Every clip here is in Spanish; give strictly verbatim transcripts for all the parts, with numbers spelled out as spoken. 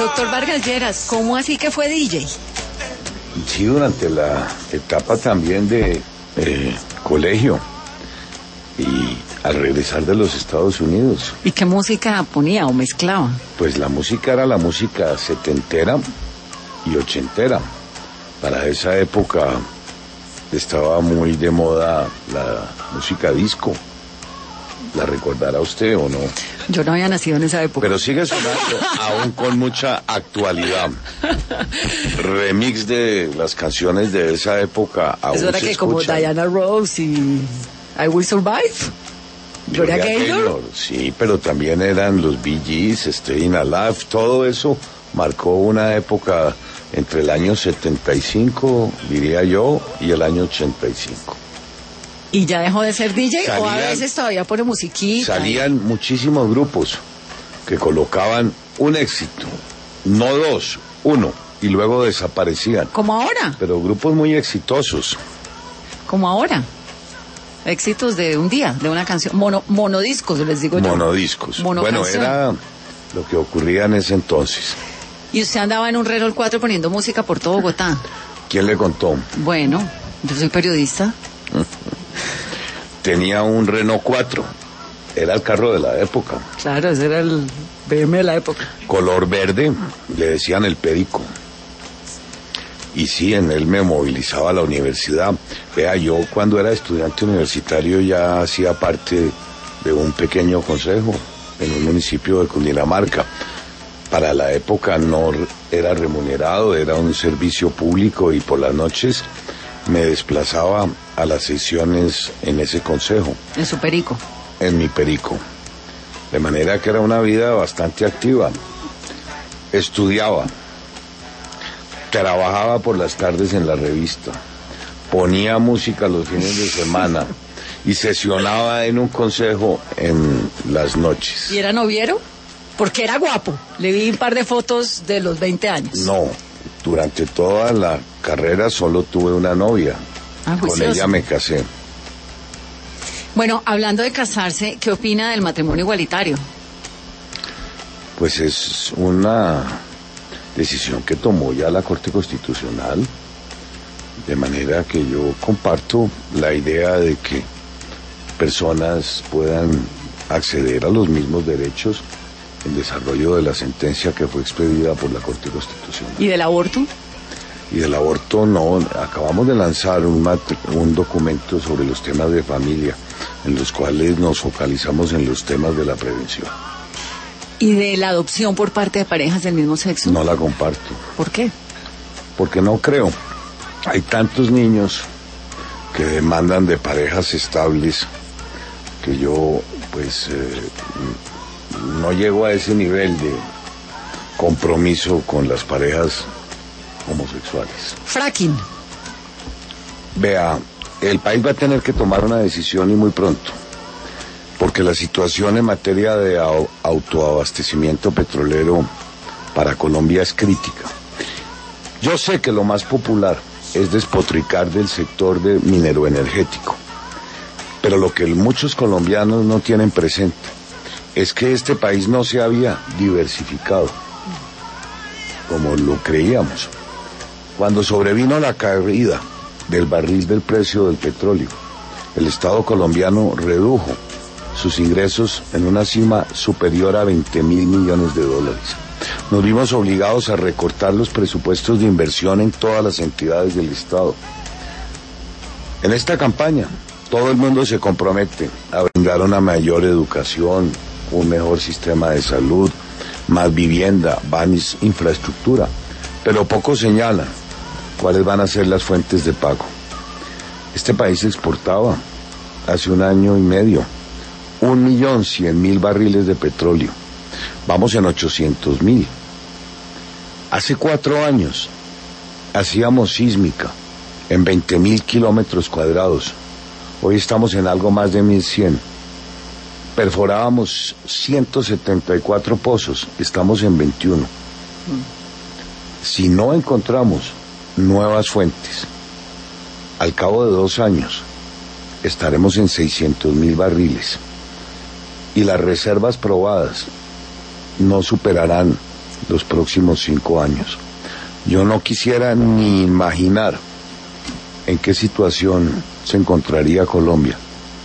Doctor Vargas Lleras, ¿cómo así que fue D J? Sí, durante la etapa también de eh, colegio y al regresar de los Estados Unidos. ¿Y qué música ponía o mezclaba? Pues la música era la música setentera y ochentera. Para esa época estaba muy de moda la música disco. ¿La recordará usted o no? Yo no había nacido en esa época. Pero sigue sonando aún con mucha actualidad. Remix de las canciones de esa época aún Eso era se que como escuchan. Diana Ross y I Will Survive. Gloria Gaynor. Sí, pero también eran los Bee Gees, Staying Alive, todo eso marcó una época entre el año setenta y cinco, diría yo, y el año ochenta y cinco. ¿Y ya dejó de ser D J Salían, o a veces todavía pone musiquita? Salían muchísimos grupos que colocaban un éxito, no dos, uno, y luego desaparecían. Como ahora. Pero grupos muy exitosos. Como ahora. Éxitos de un día, de una canción. Mono, monodiscos, les digo yo. Monodiscos. Bueno, era lo que ocurría en ese entonces. ¿Y usted andaba en un Renault cuatro poniendo música por todo Bogotá? ¿Quién le contó? Bueno, yo soy periodista. Tenía un Renault cuatro. Era el carro de la época. Claro, ese era el B M de la época. Color verde, le decían el perico. Y sí, en él me movilizaba a la universidad. Vea, yo cuando era estudiante universitario ya hacía parte de un pequeño consejo en un municipio de Cundinamarca. Para la época no era remunerado, era un servicio público y por las noches me desplazaba a las sesiones en ese consejo. ¿En su perico? En mi perico. De manera que era una vida bastante activa. Estudiaba. Trabajaba por las tardes en la revista. Ponía música los fines de semana. Y sesionaba en un consejo en las noches. ¿Y era noviero? Porque era guapo. Le vi un par de fotos de los veinte años. No. Durante toda la carrera solo tuve una novia. Ah, con ella me casé. Bueno, hablando de casarse, ¿qué opina del matrimonio igualitario? Pues es una decisión que tomó ya la Corte Constitucional, de manera que yo comparto la idea de que personas puedan acceder a los mismos derechos en desarrollo de la sentencia que fue expedida por la Corte Constitucional. ¿Y del aborto? Y del aborto no, acabamos de lanzar un, un documento sobre los temas de familia, en los cuales nos focalizamos en los temas de la prevención. ¿Y de la adopción por parte de parejas del mismo sexo? No la comparto. ¿Por qué? Porque no creo. Hay tantos niños que demandan de parejas estables que yo, pues, eh, no llego a ese nivel de compromiso con las parejas homosexuales. Fracking. Vea, el país va a tener que tomar una decisión y muy pronto, porque la situación en materia de autoabastecimiento petrolero para Colombia es crítica. Yo sé que lo más popular es despotricar del sector de minero energético, pero lo que muchos colombianos no tienen presente es que este país no se había diversificado como lo creíamos. Cuando sobrevino la caída del barril del precio del petróleo, el Estado colombiano redujo sus ingresos en una cima superior a veinte mil millones de dólares. Nos vimos obligados a recortar los presupuestos de inversión en todas las entidades del Estado. En esta campaña, todo el mundo se compromete a brindar una mayor educación, un mejor sistema de salud, más vivienda, más infraestructura, pero poco señalan cuáles van a ser las fuentes de pago. Este país exportaba hace un año y medio un millón cien mil barriles de petróleo. Vamos en ochocientos mil. Hace cuatro años hacíamos sísmica en veinte mil kilómetros cuadrados. Hoy estamos en algo más de mil cien. Perforábamos ciento setenta y cuatro pozos, estamos en veintiuno. Si no encontramos nuevas fuentes, al cabo de dos años estaremos en seiscientos mil barriles y las reservas probadas no superarán los próximos cinco años. Yo no quisiera ni imaginar en qué situación se encontraría Colombia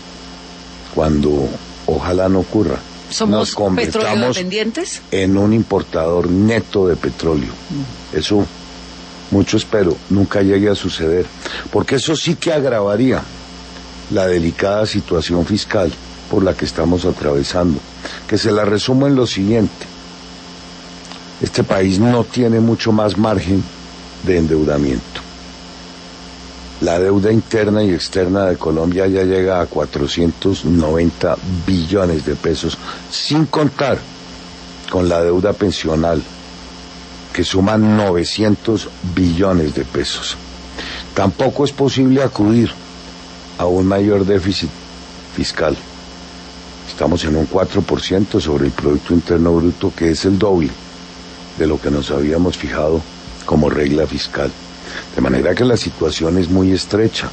cuando ojalá no ocurra. ¿Somos petróleo dependientes? En un importador neto de petróleo. Mm. Eso, mucho espero, nunca llegue a suceder, porque eso sí que agravaría la delicada situación fiscal por la que estamos atravesando, que se la resumo en lo siguiente: este país no tiene mucho más margen de endeudamiento. La deuda interna y externa de Colombia ya llega a cuatrocientos noventa billones de pesos, sin contar con la deuda pensional, que suma novecientos billones de pesos. Tampoco es posible acudir a un mayor déficit fiscal. Estamos en un cuatro por ciento sobre el Producto Interno Bruto, que es el doble de lo que nos habíamos fijado como regla fiscal. De manera que la situación es muy estrecha.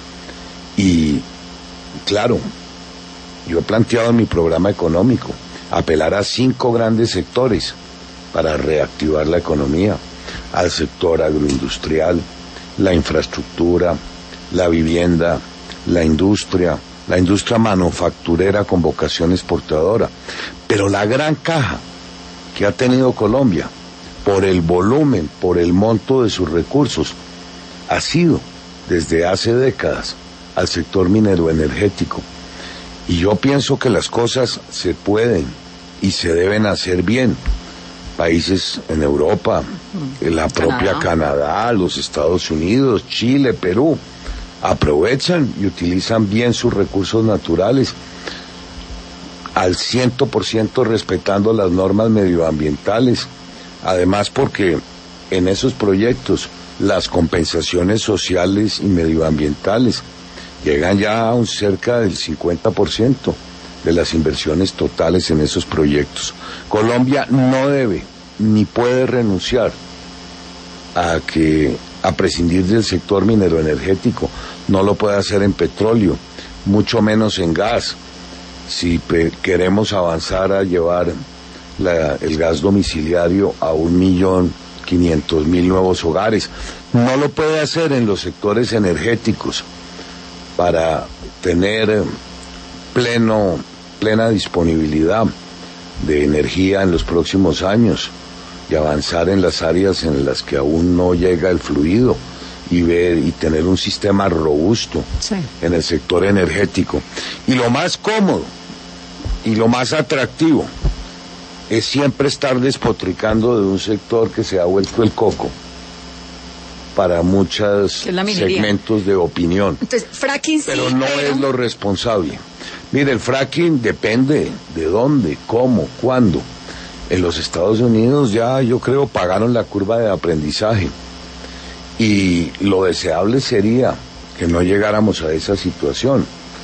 Y, claro, yo he planteado en mi programa económico apelar a cinco grandes sectores para reactivar la economía: al sector agroindustrial, la infraestructura, la vivienda, la industria, la industria manufacturera con vocación exportadora. Pero la gran caja que ha tenido Colombia, por el volumen, por el monto de sus recursos, ha sido desde hace décadas al sector minero energético. Y yo pienso que las cosas se pueden y se deben hacer bien. Países en Europa, la propia Canadá, Canadá los Estados Unidos, Chile, Perú, aprovechan y utilizan bien sus recursos naturales, al cien por ciento respetando las normas medioambientales. Además, porque en esos proyectos las compensaciones sociales y medioambientales llegan ya a un cerca del cincuenta por ciento de las inversiones totales en esos proyectos. Colombia no debe ni puede renunciar a que a prescindir del sector minero energético. No lo puede hacer en petróleo, mucho menos en gas. Si queremos avanzar a llevar la, el gas domiciliario a un millón quinientos mil nuevos hogares, no lo puede hacer en los sectores energéticos para tener pleno, plena disponibilidad de energía en los próximos años y avanzar en las áreas en las que aún no llega el fluido y ver y tener un sistema robusto sí. en el sector energético. Y lo más cómodo y lo más atractivo es siempre estar despotricando de un sector que se ha vuelto el coco para muchos segmentos de opinión. Entonces, fracking pero sí, no pero... es lo responsable. Mire, el fracking depende de dónde, cómo, cuándo. En los Estados Unidos ya, yo creo, pagaron la curva de aprendizaje. Y lo deseable sería que no llegáramos a esa situación.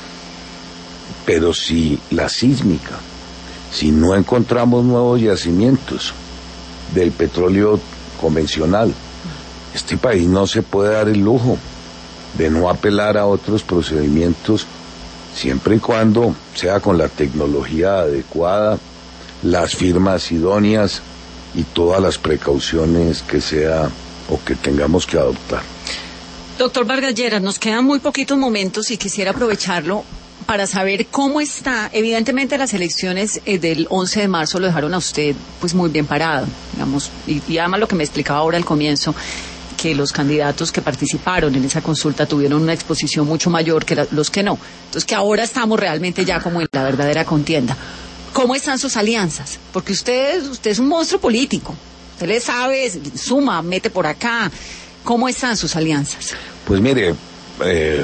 Pero si la sísmica, si no encontramos nuevos yacimientos del petróleo convencional, este país no se puede dar el lujo de no apelar a otros procedimientos, siempre y cuando sea con la tecnología adecuada, las firmas idóneas y todas las precauciones que sea o que tengamos que adoptar. Doctor Vargas Lleras, nos quedan muy poquitos momentos y quisiera aprovecharlo para saber cómo está. Evidentemente las elecciones eh, del once de marzo lo dejaron a usted pues muy bien parado, digamos, y, y además lo que me explicaba ahora al comienzo, que los candidatos que participaron en esa consulta tuvieron una exposición mucho mayor que la, los que no. Entonces que ahora estamos realmente ya como en la verdadera contienda. ¿Cómo están sus alianzas? Porque usted, usted es un monstruo político. Usted le sabe, suma, mete por acá. ¿Cómo están sus alianzas? Pues mire, eh,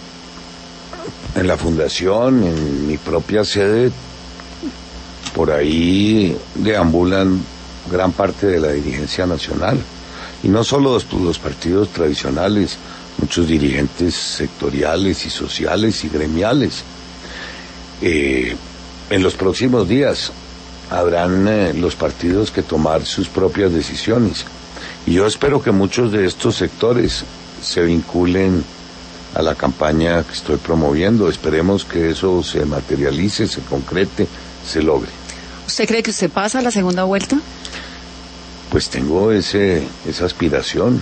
en la fundación, en mi propia sede, por ahí deambulan gran parte de la dirigencia nacional. Y no solo los, los partidos tradicionales, muchos dirigentes sectoriales y sociales y gremiales. Eh, en los próximos días habrán eh, los partidos que tomar sus propias decisiones. Y yo espero que muchos de estos sectores se vinculen a la campaña que estoy promoviendo. Esperemos que eso se materialice, se concrete, se logre. ¿Usted cree que usted pasa a la segunda vuelta? Pues tengo ese esa aspiración.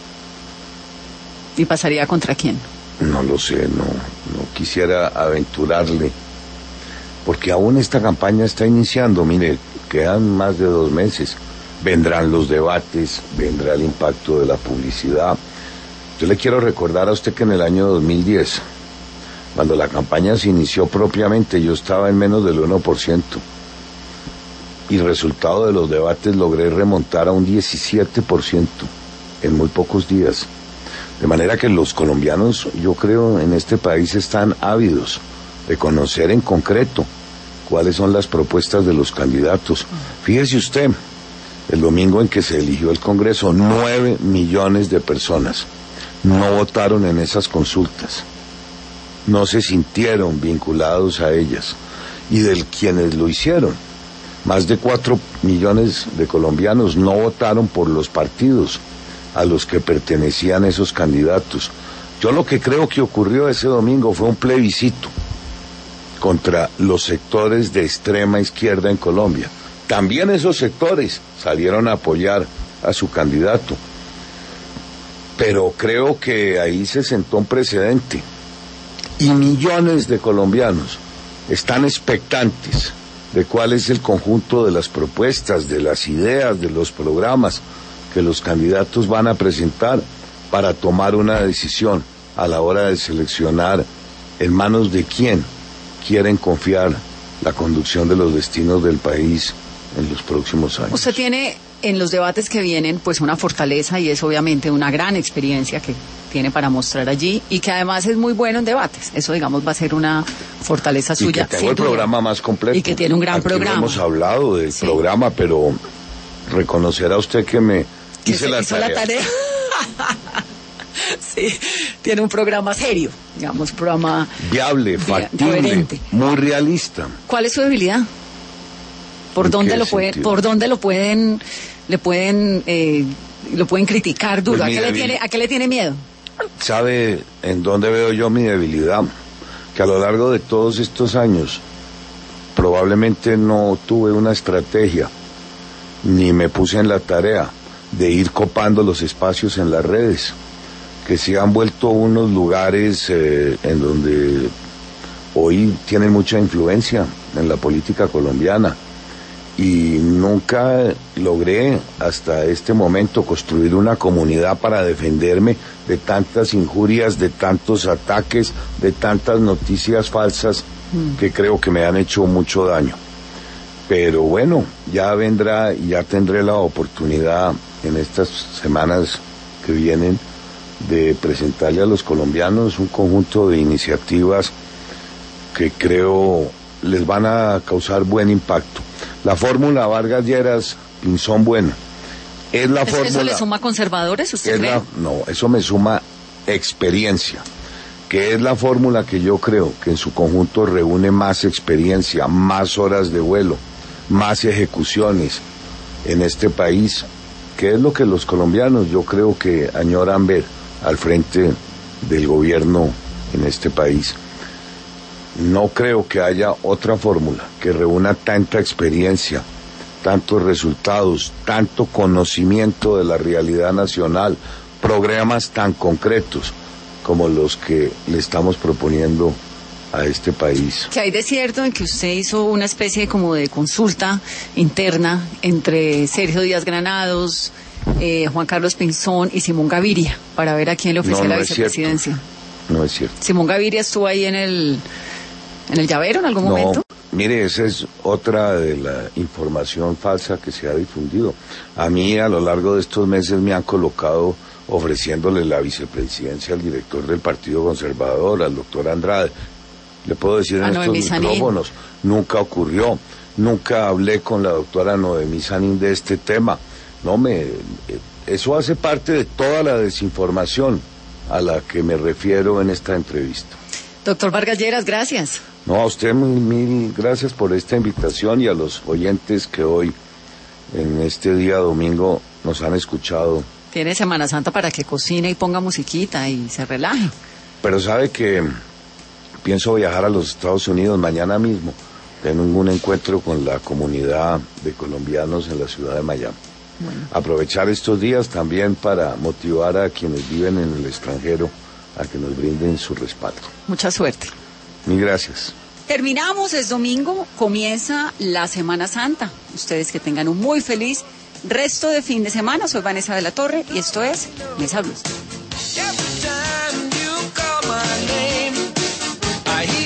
¿Y pasaría contra quién? No lo sé, no, no quisiera aventurarle, porque aún esta campaña está iniciando. Mire, quedan más de dos meses, vendrán los debates, vendrá el impacto de la publicidad. Yo le quiero recordar a usted que en el año dos mil diez, cuando la campaña se inició propiamente, yo estaba en menos del uno por ciento. Y resultado de los debates logré remontar a un diecisiete por ciento en muy pocos días. De manera que los colombianos, yo creo, en este país están ávidos de conocer en concreto cuáles son las propuestas de los candidatos. Fíjese usted, el domingo en que se eligió el Congreso, nueve millones de personas no votaron en esas consultas, no se sintieron vinculados a ellas, y de quienes lo hicieron, más de cuatro millones de colombianos no votaron por los partidos a los que pertenecían esos candidatos. Yo lo que creo que ocurrió ese domingo fue un plebiscito contra los sectores de extrema izquierda en Colombia. También esos sectores salieron a apoyar a su candidato, pero creo que ahí se sentó un precedente y millones de colombianos están expectantes de cuál es el conjunto de las propuestas, de las ideas, de los programas que los candidatos van a presentar para tomar una decisión a la hora de seleccionar en manos de quién quieren confiar la conducción de los destinos del país en los próximos años. Usted tiene en los debates que vienen pues una fortaleza y es obviamente una gran experiencia que tiene para mostrar allí y que además es muy bueno en debates. Eso digamos va a ser una fortaleza suya. Y que tengo el programa más completo. Y que tiene un gran Aquí programa. No hemos hablado del sí. programa, pero reconocerá usted que me que hice la hizo tarea. La tarea. Sí, tiene un programa serio, digamos, un programa viable, factible, coherente, muy realista. ¿Cuál es su debilidad? ¿Por dónde lo pueden, por dónde lo pueden, le pueden, eh, lo pueden criticar duro? Pues ¿A qué le tiene, a qué le tiene miedo? ¿Sabe en dónde veo yo mi debilidad? Que a lo largo de todos estos años probablemente no tuve una estrategia, ni me puse en la tarea de ir copando los espacios en las redes, que se han vuelto unos lugares eh, en donde hoy tienen mucha influencia en la política colombiana. Y nunca logré hasta este momento construir una comunidad para defenderme de tantas injurias, de tantos ataques, de tantas noticias falsas que creo que me han hecho mucho daño. Pero bueno, ya vendrá y ya tendré la oportunidad en estas semanas que vienen de presentarle a los colombianos un conjunto de iniciativas que creo les van a causar buen impacto. La fórmula Vargas Lleras Pinzón Bueno es la ¿Eso, fórmula. ¿Eso le suma conservadores, usted cree? La, no, eso me suma experiencia, que es la fórmula que yo creo que en su conjunto reúne más experiencia, más horas de vuelo, más ejecuciones en este país, que es lo que los colombianos yo creo que añoran ver al frente del gobierno en este país. No creo que haya otra fórmula que reúna tanta experiencia, tantos resultados, tanto conocimiento de la realidad nacional, programas tan concretos como los que le estamos proponiendo a este país. ¿Qué hay de cierto en que usted hizo una especie como de consulta interna entre Sergio Díaz Granados, eh, Juan Carlos Pinzón y Simón Gaviria para ver a quién le ofrecía no, no la es vicepresidencia? Cierto. No es cierto. Simón Gaviria estuvo ahí en el... ¿En el llavero en algún no, momento? Mire, esa es otra de la información falsa que se ha difundido. A mí a lo largo de estos meses me han colocado ofreciéndole la vicepresidencia al director del Partido Conservador, al doctor Andrade. Le puedo decir en ah, estos Noemí micrófonos, Sanín. Nunca ocurrió. Nunca hablé con la doctora Noemí Sanín de este tema. No me, eso hace parte de toda la desinformación a la que me refiero en esta entrevista. Doctor Vargas Lleras, gracias. No, a usted mil, mil gracias por esta invitación y a los oyentes que hoy, en este día domingo, nos han escuchado. Tiene Semana Santa para que cocine y ponga musiquita y se relaje. Pero sabe que pienso viajar a los Estados Unidos mañana mismo. Tengo un encuentro con la comunidad de colombianos en la ciudad de Miami. Bueno. Aprovechar estos días también para motivar a quienes viven en el extranjero a que nos brinden su respaldo. Mucha suerte. Mil gracias. Terminamos, es domingo, comienza la Semana Santa. Ustedes que tengan un muy feliz resto de fin de semana. Soy Vanessa de la Torre y esto es Mesa Blues.